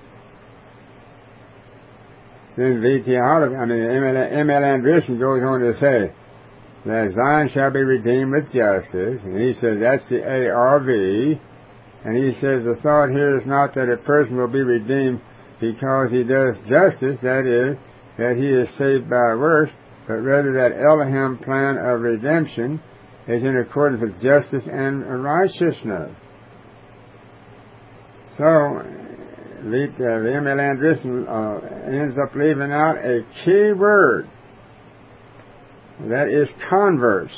Then M.L. Anderson goes on to say that Zion shall be redeemed with justice, and he says that's the ARV, and he says the thought here is not that a person will be redeemed because he does justice, that is, that he is saved by works, but rather that Elohim plan of redemption is in accordance with justice and righteousness. So, the M.L. Anderson ends up leaving out a key word. That is, converts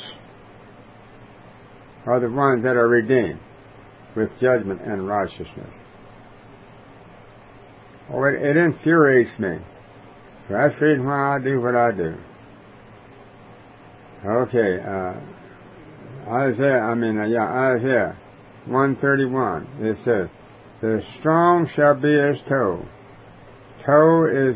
are the ones that are redeemed with judgment and righteousness. Oh, it infuriates me. So that's the reason why I do what I do. Okay, Isaiah 131. It says, "The strong shall be as tow." Tow is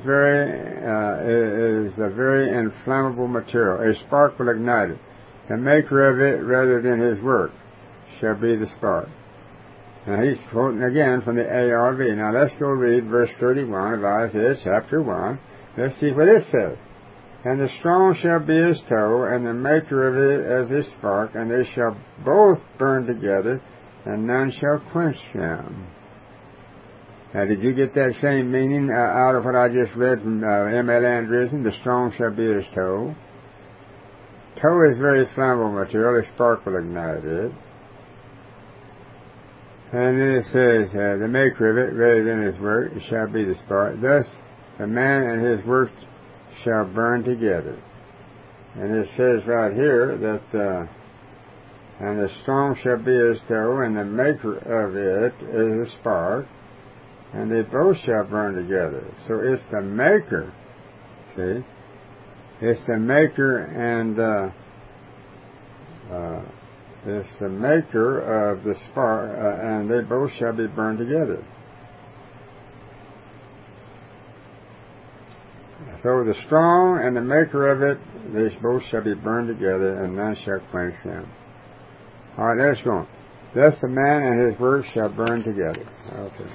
a very inflammable material. A spark will ignite it. The maker of it, rather than his work, shall be the spark. Now he's quoting again from the ARV. Now let's go read verse 31 of Isaiah chapter 1. Let's see what it says. "And the strong shall be as tow, and the maker of it as a spark, and they shall both burn together, and none shall quench them." Now, did you get that same meaning out of what I just read from M.L. Anderson? The strong shall be as tow. Tow is very flammable material. A spark will ignite it. And then it says, the maker of it, rather than his work, shall be the spark. Thus, the man and his work shall burn together. And it says right here that, and the strong shall be as tow, and the maker of it is a spark, and they both shall burn together. So it's the maker, see? It's the maker and it's the maker of the spark, and they both shall be burned together. So the strong and the maker of it, they both shall be burned together, and none shall quench them. All right, let's go on. Thus the man and his work shall burn together. Okay.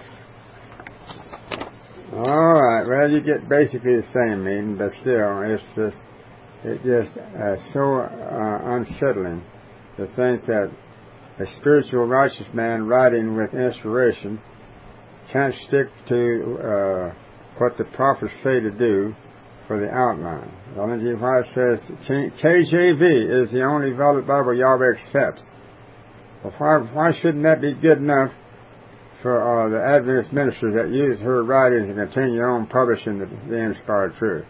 All right. Well, you get basically the same meaning, but still, it's just so unsettling to think that a spiritual righteous man writing with inspiration can't stick to what the prophets say to do for the outline. Ellen G. White says KJV is the only valid Bible Yahweh accepts. Well, why shouldn't that be good enough for the Adventist ministers that use her writings and continue on publishing the inspired truth?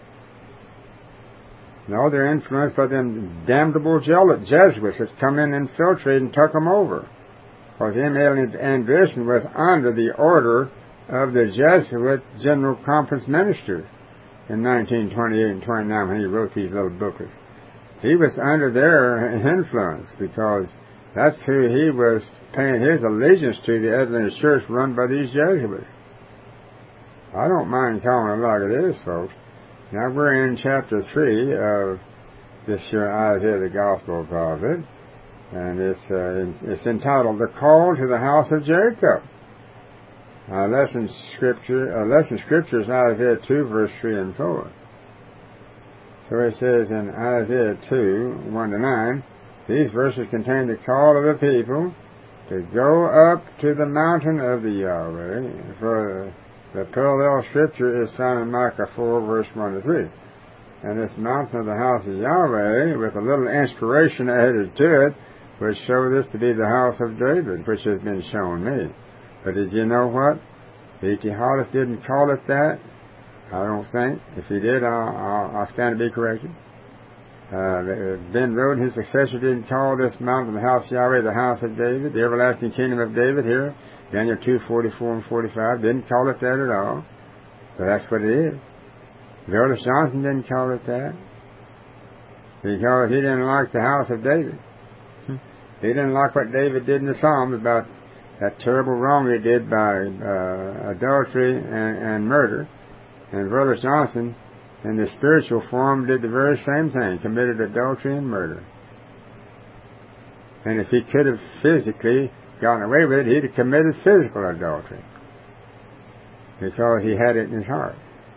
No, they're influenced by them damnable Jesuits that come in and infiltrate and tuck them over. Because M.L. Anderson was under the order of the Jesuit General Conference ministers in 1928 and 29 when he wrote these little booklets. He was under their influence because that's who he was paying his allegiance to, the Adventist Church run by these Jesuits. I don't mind calling it like it is, folks. Now we're in chapter 3 of this here Isaiah the Gospel Prophet, and it's entitled "The Call to the House of Jacob." Lesson scripture is Isaiah 2 verse 3 and 4. So it says in Isaiah 2 1-9, these verses contain the call of the people to go up to the mountain of the Yahweh. For the parallel scripture is found in Micah 4 verse 1-3. And this mountain of the house of Yahweh, with a little inspiration added to it, would show this to be the house of David, which has been shown me. But did you know what? E.T. Hollis didn't call it that. I don't think. If he did, I'll stand to be corrected. Ben Rhodes, his successor, didn't call this mountain the house of Yahweh the house of David, the everlasting kingdom of David here. Daniel 2:44 and 45 didn't call it that at all. But that's what it is. Douglas Johnson didn't call it that because he didn't like the house of David. He didn't like what David did in the Psalms about that terrible wrong he did by adultery and murder. And Brother Johnson, in the spiritual form, did the very same thing, committed adultery and murder. And if he could have physically gotten away with it, he'd have committed physical adultery. Because he had it in his heart.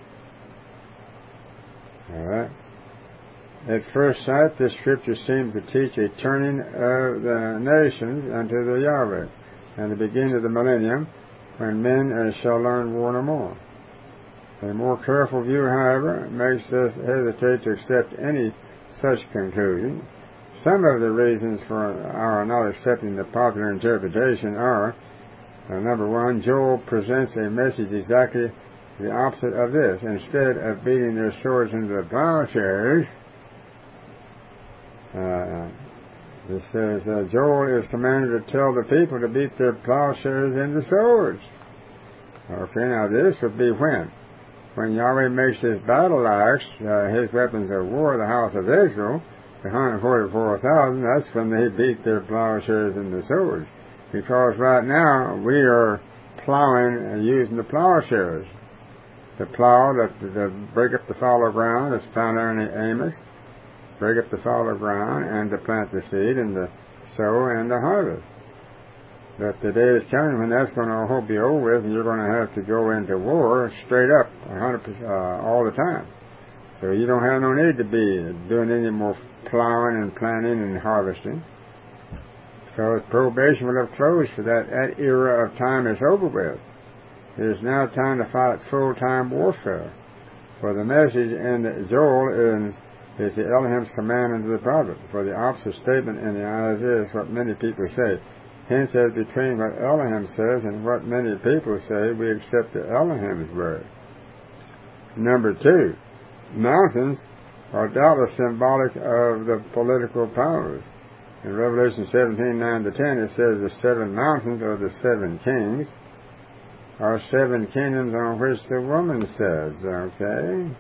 Alright? At first sight, this scripture seems to teach a turning of the nations unto the Yahweh, and the beginning of the millennium, when men shall learn war no more. A more careful view, however, makes us hesitate to accept any such conclusion. Some of the reasons for our not accepting the popular interpretation are, number one, Joel presents a message exactly the opposite of this. Instead of beating their swords into the plowshares, it says, Joel is commanded to tell the people to beat their plowshares into swords. Okay, now this would be when? When Yahweh makes his battle axe, his weapons of war, the house of Israel, the 144,000, that's when they beat their plowshares into swords. Because right now we are plowing using the plowshares. The plow, to break up the fallow ground, that's found there in Amos. Break up the fallow ground and to plant the seed and to sow and to harvest. But the day is coming when that's going to all be over with, and you're going to have to go into war straight up, 100% all the time. So you don't have no need to be doing any more plowing and planting and harvesting. So probation will have closed for that era of time is over with. It is now time to fight full-time warfare. For the message in Joel is the Elohim's command unto the prophet. For the opposite statement in the Isaiah is what many people say. Hence, as between what Elohim says and what many people say, we accept the Elohim's word. Number two, mountains are doubtless symbolic of the political powers. In Revelation 17:9-10, it says the seven mountains are the seven kings, are seven kingdoms on which the woman sits. Okay,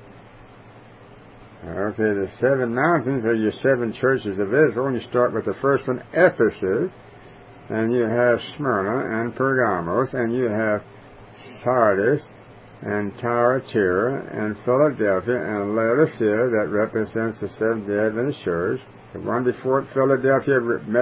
the seven mountains are your seven churches of Israel, and you start with the first one, Ephesus, and you have Smyrna and Pergamos, and you have Sardis and Thyatira and Philadelphia and Laodicea, that represents the Seventh-day Adventist Church. The one before it, Philadelphia,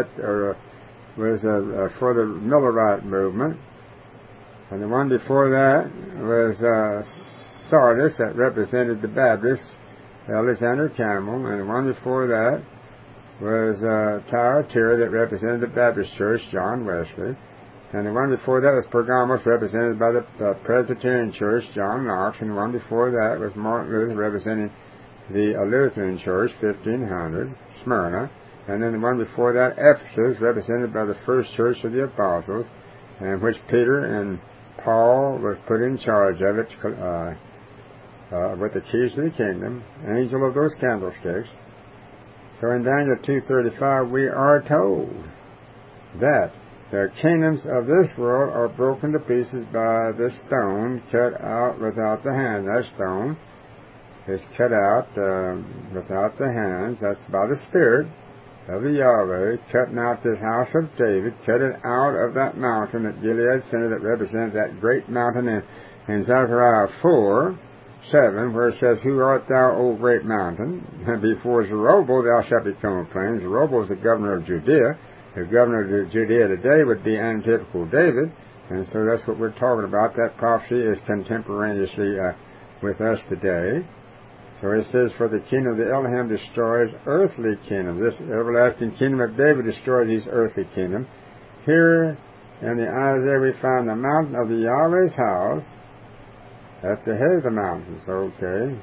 was for the Millerite movement, and the one before that was Sardis, that represented the Baptists, Alexander Campbell, and the one before that was Thyatira, that represented the Baptist Church, John Wesley, and the one before that was Pergamos, represented by the Presbyterian Church, John Knox, and the one before that was Martin Luther, representing the Lutheran Church, 1500, Smyrna, and then the one before that, Ephesus, represented by the First Church of the Apostles, and which Peter and Paul was put in charge of it with the keys to the kingdom, angel of those candlesticks. So in Daniel 2:35, we are told that the kingdoms of this world are broken to pieces by the stone cut out without the hand. That stone is cut out without the hands. That's by the Spirit of the Yahweh, cutting out this house of David, cut it out of that mountain that Gilead Center, that represents that great mountain in Zechariah 4:7, where it says, Who art thou, O great mountain? And before Zerubbabel thou shalt become a plain. Zerubbabel is the governor of Judea. The governor of Judea today would be antitypical David, and so that's what we're talking about. That prophecy is contemporaneously with us today. So it says, For the kingdom of the Elohim destroys earthly kingdom. This everlasting kingdom of David destroys these earthly kingdom. Here in the Isaiah we find the mountain of the Yahweh's house at the head of the mountains. Okay.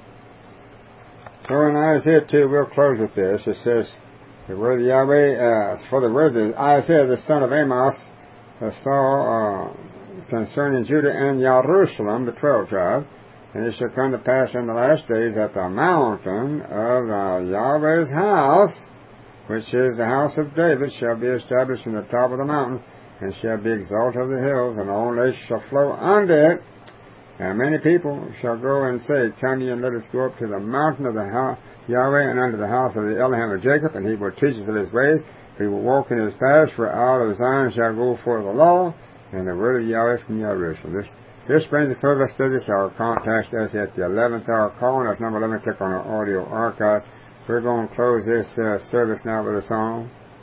So in Isaiah 2, we'll close with this. It says, the word of Yahweh, for the word of Isaiah the son of Amos saw concerning Judah and Jerusalem, the 12 tribes, and it shall come to pass in the last days that the mountain of the Yahweh's house, which is the house of David, shall be established in the top of the mountain, and shall be exalted of the hills, and all nations shall flow unto it. And many people shall go and say, Come ye, and let us go up to the mountain of the Yahweh, and unto the house of the Elohim of Jacob, and he will teach us of his ways. We will walk in his paths, for out of Zion shall go forth the law, and the word of Yahweh from Jerusalem. This brings the close of our studies. Our contact us at the 11th hour call, and that's number 11. Click on our audio archive. We're going to close this service now with a song.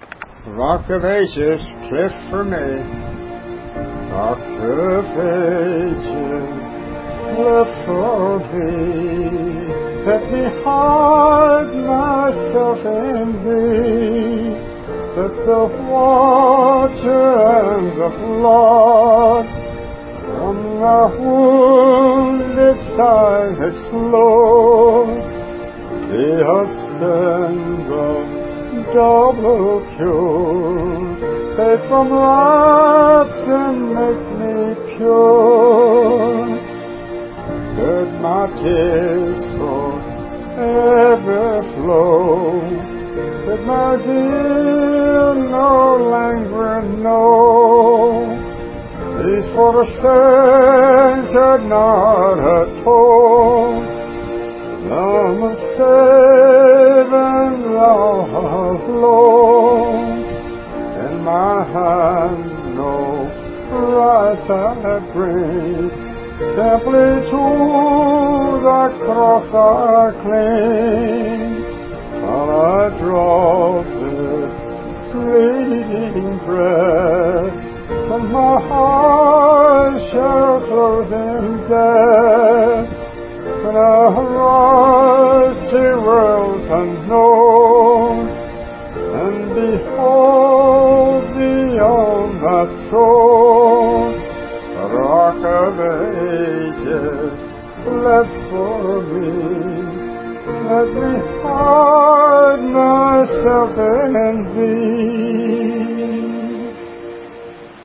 Rock of Ages, cliff for me. Rock of Ages, cliff for me. Let me hide myself in thee, that the water and the flood from the wounded side has flowed. They have sent the double cure, save from wrath and make me pure. Let my tears forever flow, let my zeal no longer know. These for the saints had not atoned, thou must save and thou hast loaned. In my hand no price I bring, simply to the cross I cling, while I draw this fleeting breath, and my eyes shall close in death, and I'll rise to worlds unknown, and behold thee on that throne. Rock of Ages, let for me, let me hide myself in thee,